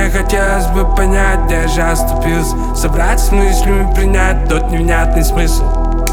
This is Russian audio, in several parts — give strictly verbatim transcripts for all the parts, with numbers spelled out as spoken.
Мне хотелось бы понять, где же оступился, собраться с мыслями, принять тот невнятный смысл.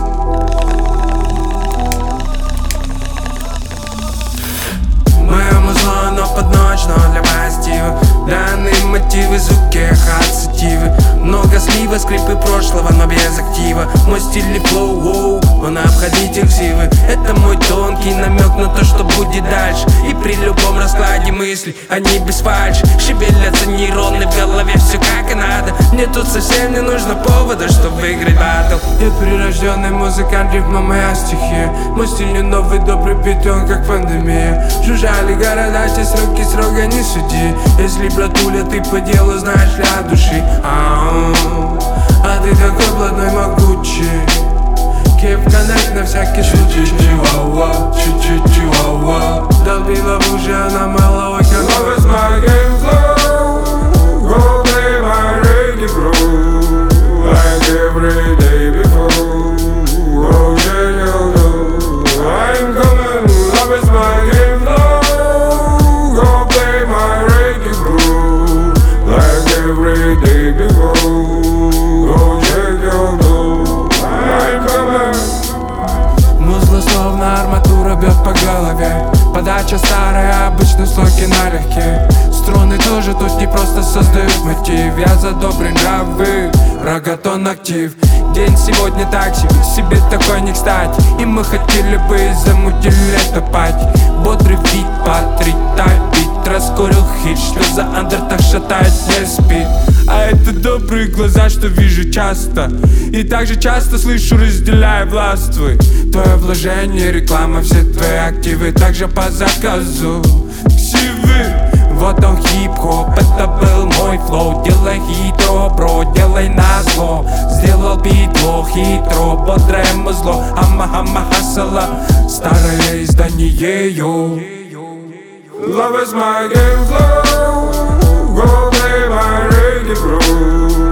Моему зло, но под ночь, но для позитива. Данные мотивы, звуки, ацетивы. Много слива, скрипы прошлого, но без актива. Мой стиль и флоу, воу, он обходитель ксивы. Это мой тонкий намек на то, что будет дальше. И при любом раскладе мыслей, они без фальши. Шевелятся нейроны в голове, все как и надо. Мне тут совсем не нужно повода, чтобы выиграть баттл. Я прирожденный музыкант, рифма моя стихия. Мой стиль не новый, добрый бит, он как пандемия. Жужжали города, те сроки строго не суди. Если, братуля, ты по делу знаешь ли от души. А-а-а. А ты такой блатной могучий. Keep connect на всякий случай. Чичи-чивауа, чичи-чивауа. Долбила в уши, она меловой как Love is my game flow. Go play my reggae bro. Like every day before. Oh yeah, you know I'm coming. Love is my game flow. Go play my reggae bro. Like every day before. Oh yeah, you know I'm coming. Музло словно арматура бьет по голове. Подача старая, обычно слоги налегке. Струны тоже тут не просто создают мотив. Я за добрые нравы, рогатон актив. День сегодня так себе, себе такой не кстати. И мы хотели бы замутили это пати. Бодрый вид, патрить, бит. Раскурил хит, что за андер так шатает, не спит. А это добрые глаза, что вижу часто. И также часто слышу, разделяя властвуй. Твое вложение, реклама, все твои активы. Также по заказу ксивы. Вот он хип-хоп, это был мой флоу. Делай хитро, бро, делай назло. Сделал битло, хитро, бодрое музло. Ама-ама хасала, старое издание, йоу. Love is my game flow. Go play my reggae bro.